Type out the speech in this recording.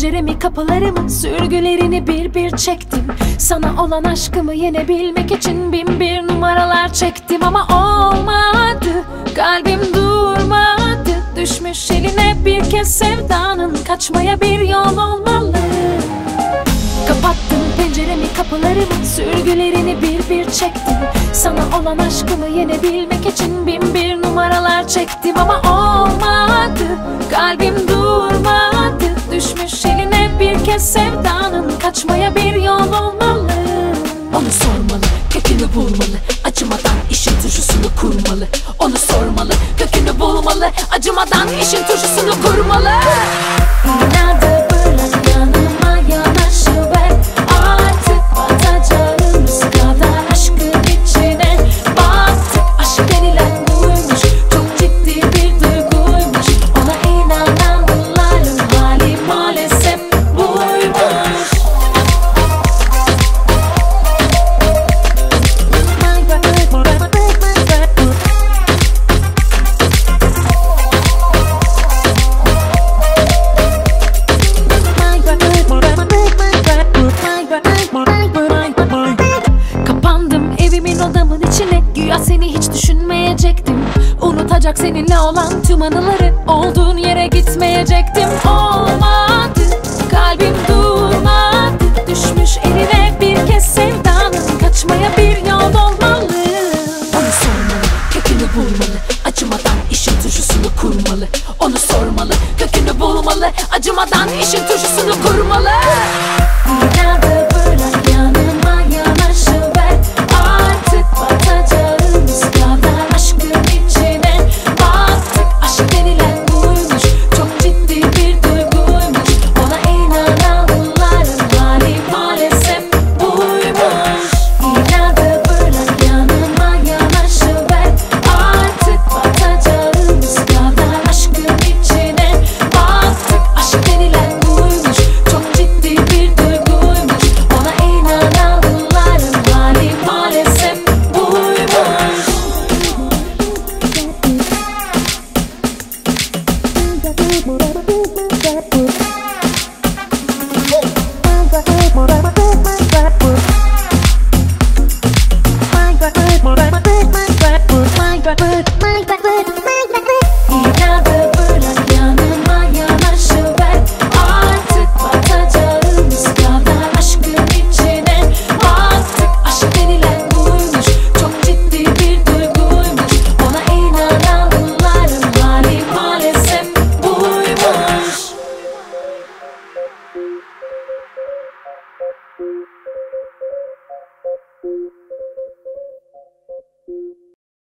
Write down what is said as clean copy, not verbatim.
penceremi, kapılarımı, sürgülerini bir bir çektim. Sana olan aşkımı yenebilmek için bin bir numaralar çektim. Ama olmadı, kalbim durmadı. Düşmüş eline bir kez sevdanın, kaçmaya bir yol olmalı. Kapattım penceremi, kapılarımı, sürgülerini bir bir çektim. Sana olan aşkımı yenebilmek için bin bir numaralar çektim. Ama olmadı, kalbim durmadı. Düşmüş eline bir kez sevdanın, kaçmaya bir yol olmalı. Onu sormalı, kökünü bulmalı, acımadan işin turşusunu kurmalı. Onu sormalı, kökünü bulmalı, acımadan işin turşusunu kurmalı. İnadı bırak, yanıma yanaşıver. Artık batacağımız kadar aşkın içine battık. Aşk denilen buymuş, çok ciddi bir duyguymuş. Ona inananların hali maalesef buymuş. Kapandım evimin, odamın içine, güya seni hiç düşünmeyecektim. Unutacak seninle olan tüm anıları, olduğun yere gitmeyecektim. Olmadı, kalbim durmadı. Düşmüş eline bir kez sevdanın, kaçmaya bir yol olmalı. Onu sormalı, kökünü bulmalı, acımadan işin turşusunu kurmalı. Onu sormalı, kökünü bulmalı, acımadan işin turşusunu kurmalı.